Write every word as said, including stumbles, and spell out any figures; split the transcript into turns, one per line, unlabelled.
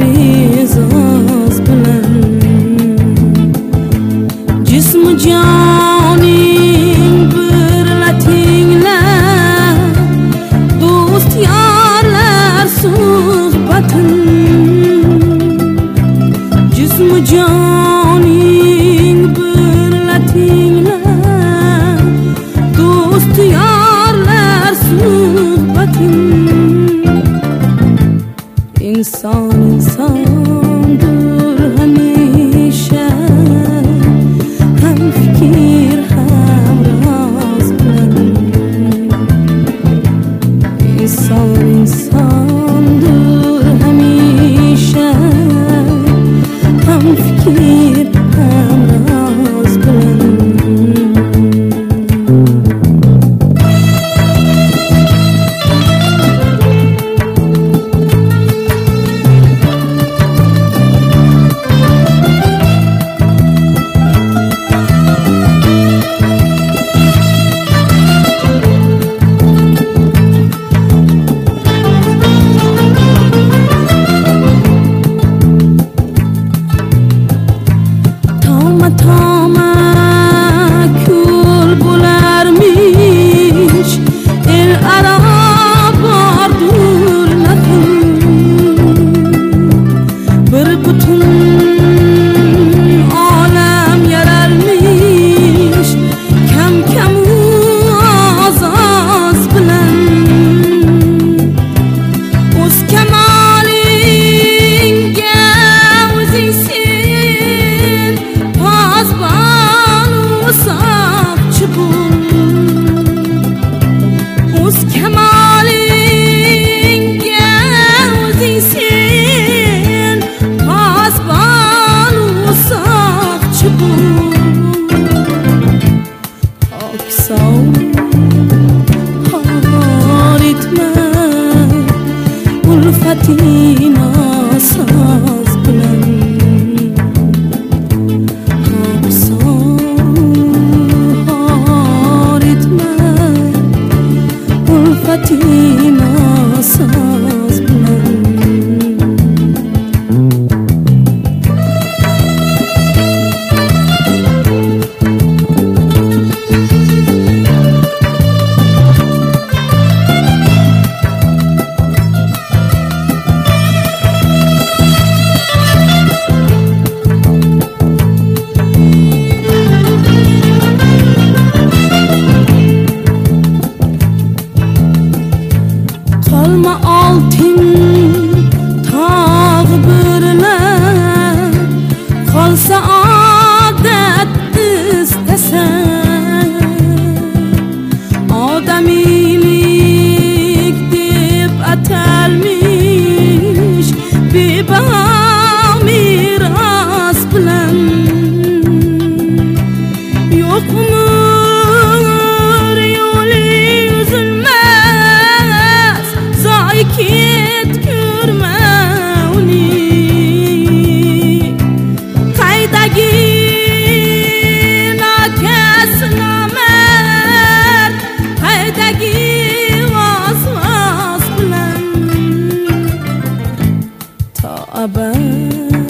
e'zoz bilan jismu joning birlatinglar do'st yorlar suhbatin jismu joning birlatinglar do'st yorlar suhbatin inson insondir hamisha ham fikr ham roz bilan inson insondir hamisha ham fikr ham roz bilan Toma kul bo'larmish el aro bordur nafim bir butun olam yaralmish kam kam ozoz bilan o'z kamolingga o'zing sen o'z kamolingga o'zing sen posbon soqchi bo'l oqsov xor etma ulfating soz bilan Fatima soz bilan qolma oltin tog' birlar qolsa odat istasan odamiylik deb atalmish bebaho meros bilan yo'qmi ketgurma uni qaydagi nokas nomard qaydagi vos-vos bilan to abad